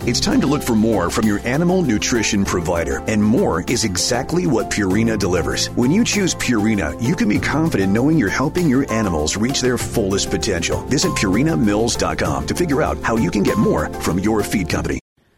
It's time to look for more from your animal nutrition provider, and more is exactly what Purina delivers. When you choose Purina, you can be confident knowing you're helping your animals reach their fullest potential. Visit PurinaMills.com to figure out how you can get more from your feed company.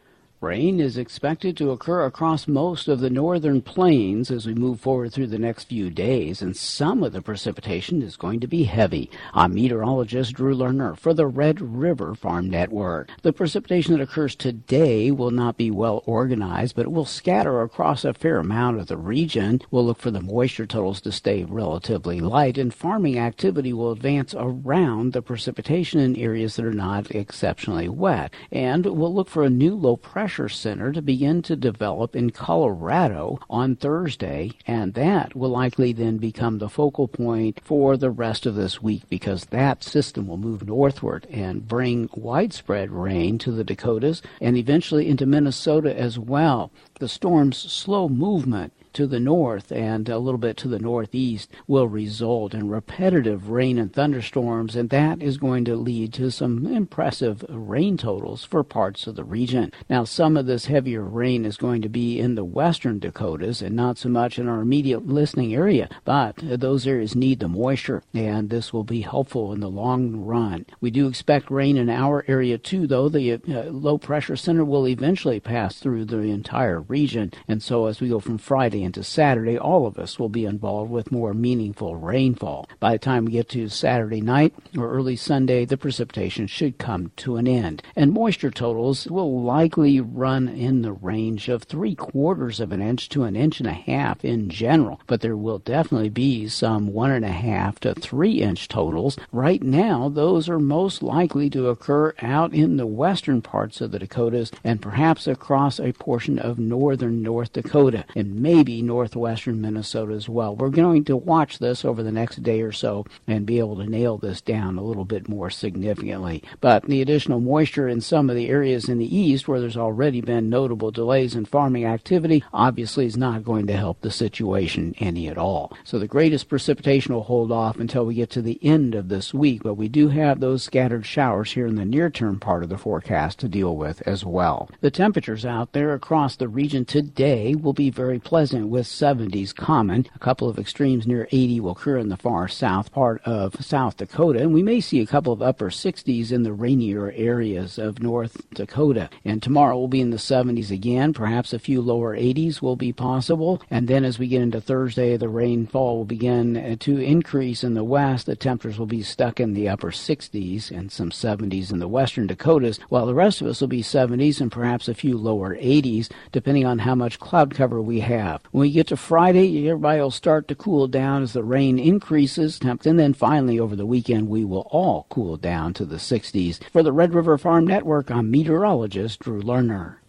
Rain is expected to occur across most of the northern plains as we move forward through the next few days, and some of the precipitation is going to be heavy. I'm meteorologist Drew Lerner for the Red River Farm Network. The precipitation that occurs today will not be well organized, but it will scatter across a fair amount of the region. We'll look for the moisture totals to stay relatively light, and farming activity will advance around the precipitation in areas that are not exceptionally wet. And we'll look for a new low pressure center to begin to develop in Colorado on Thursday, and that will likely then become the focal point for the rest of this week, because that system will move northward and bring widespread rain to the Dakotas and eventually into Minnesota as well. The storm's slow movement to the north and a little bit to the northeast will result in repetitive rain and thunderstorms, and that is going to lead to some impressive rain totals for parts of the region. Now, some of this heavier rain is going to be in the western Dakotas and not so much in our immediate listening area, but those areas need the moisture, and this will be helpful in the long run. We do expect rain in our area too, though. The low pressure center will eventually pass through the entire region, and so as we go from Friday into Saturday, all of us will be involved with more meaningful rainfall. By the time we get to Saturday night or early Sunday, the precipitation should come to an end, and moisture totals will likely run in the range of 3/4 of an inch to 1.5 inches in general, but there will definitely be some 1.5 to 3 inch totals. Right now, those are most likely to occur out in the western parts of the Dakotas and perhaps across a portion of northern North Dakota and maybe northwestern Minnesota as well. We're going to watch this over the next day or so and be able to nail this down a little bit more significantly. But the additional moisture in some of the areas in the east where there's already been notable delays in farming activity obviously is not going to help the situation any at all. So the greatest precipitation will hold off until we get to the end of this week, but we do have those scattered showers here in the near-term part of the forecast to deal with as well. The temperatures out there across the region today will be very pleasant, with 70s common. A couple of extremes near 80 will occur in the far south part of South Dakota, and we may see a couple of upper 60s in the rainier areas of North Dakota. And tomorrow will be in the 70s again. Perhaps a few lower 80s will be possible. And then as we get into Thursday, the rainfall will begin to increase in the west. The temperatures will be stuck in the upper 60s and some 70s in the western Dakotas, while the rest of us will be 70s and perhaps a few lower 80s, depending on how much cloud cover we have. When we get to Friday, everybody will start to cool down as the rain increases, and then finally over the weekend we will all cool down to the 60s. For the Red River Farm Network, I'm meteorologist Drew Lerner.